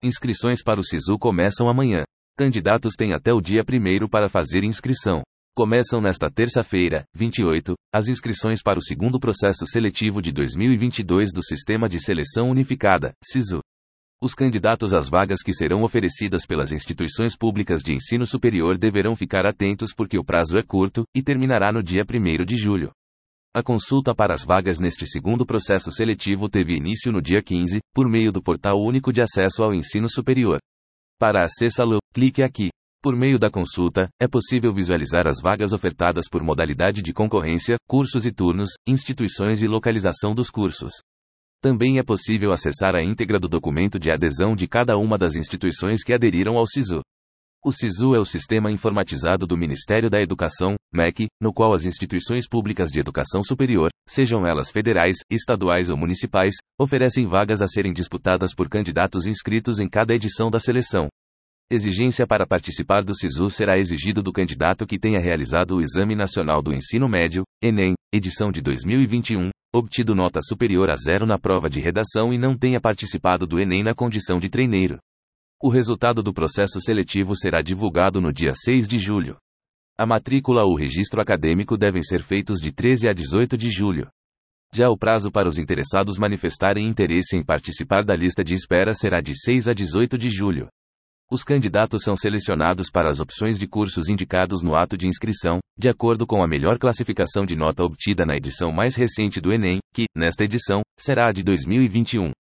Inscrições para o SISU começam amanhã. Candidatos têm até o dia 1º para fazer inscrição. Começam nesta terça-feira, 28, as inscrições para o segundo processo seletivo de 2022 do Sistema de Seleção Unificada, SISU. Os candidatos às vagas que serão oferecidas pelas instituições públicas de ensino superior deverão ficar atentos porque o prazo é curto e terminará no dia 1º de julho. A consulta para as vagas neste segundo processo seletivo teve início no dia 15, por meio do Portal Único de Acesso ao Ensino Superior. Para acessá-lo, clique aqui. Por meio da consulta, é possível visualizar as vagas ofertadas por modalidade de concorrência, cursos e turnos, instituições e localização dos cursos. Também é possível acessar a íntegra do documento de adesão de cada uma das instituições que aderiram ao SISU. O SISU é o Sistema Informatizado do Ministério da Educação, MEC, no qual as instituições públicas de educação superior, sejam elas federais, estaduais ou municipais, oferecem vagas a serem disputadas por candidatos inscritos em cada edição da seleção. Exigência para participar do SISU será exigido do candidato que tenha realizado o Exame Nacional do Ensino Médio, Enem, edição de 2021, obtido nota superior a 0 na prova de redação e não tenha participado do Enem na condição de treineiro. O resultado do processo seletivo será divulgado no dia 6 de julho. A matrícula ou registro acadêmico devem ser feitos de 13 a 18 de julho. Já o prazo para os interessados manifestarem interesse em participar da lista de espera será de 6 a 18 de julho. Os candidatos são selecionados para as opções de cursos indicados no ato de inscrição, de acordo com a melhor classificação de nota obtida na edição mais recente do Enem, que, nesta edição, será a de 2021.